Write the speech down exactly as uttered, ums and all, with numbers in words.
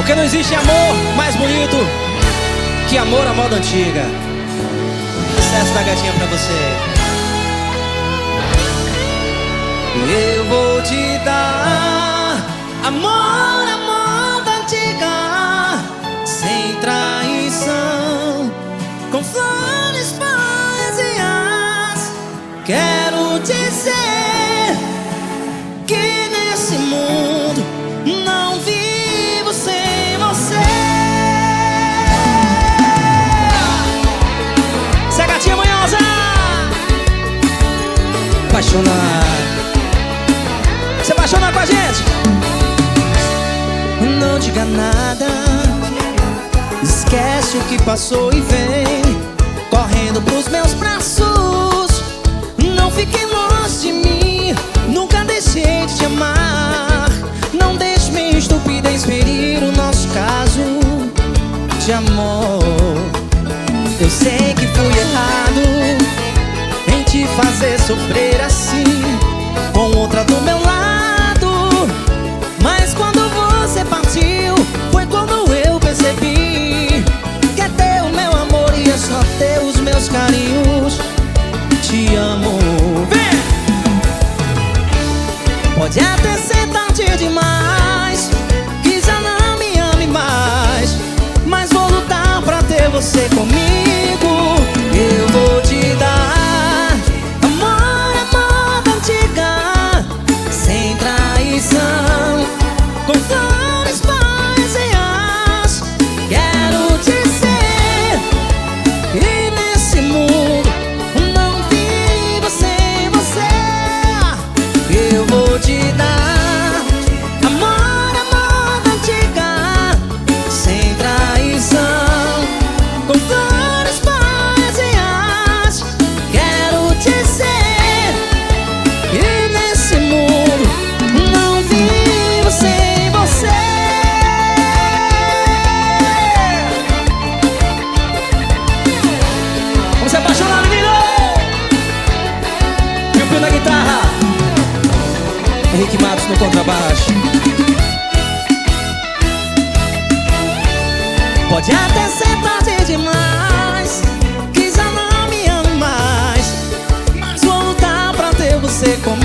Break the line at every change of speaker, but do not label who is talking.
Porque não existe amor mais bonito que amor à moda antiga. Sucesso da gatinha pra você. Eu vou te dar amor à moda antiga, sem traição, com flores, poesias. Quero dizer que nesse mundo não vivo sem você. Você é gatinha manhosa, apaixonada. Se apaixonar com a gente. Não diga nada, esquece o que passou e vem correndo pros meus braços. Não fique longe de mim, nunca deixei de te amar. Não deixe minha estupidez ferir o nosso caso de amor. Eu sei que fui errado em te fazer sofrer assim, com outra do meu lado. Mas quando você partiu, foi quando eu percebi que é teu meu amor e é só teu os meus carinhos. Te amo. Vem! Pode até ser tarde demais, que já não me ame mais, mas vou lutar pra ter você comigo. Eu vou te dar amor à moda antiga, sem traição, com flores, poesias. Quero dizer, e nesse mundo não vivo sem você. Eu vou te dar amor à moda antiga, sem traição, com flores, poesias. Quero dizer, e nesse mundo não vivo sem você. Vamos se apaixonar, menino! Pio-Pio na guitarra, Henrique Matos no contrabaixo. Pode até ser tarde demais, que já não me amo mais, mas vou lutar pra ter você comigo.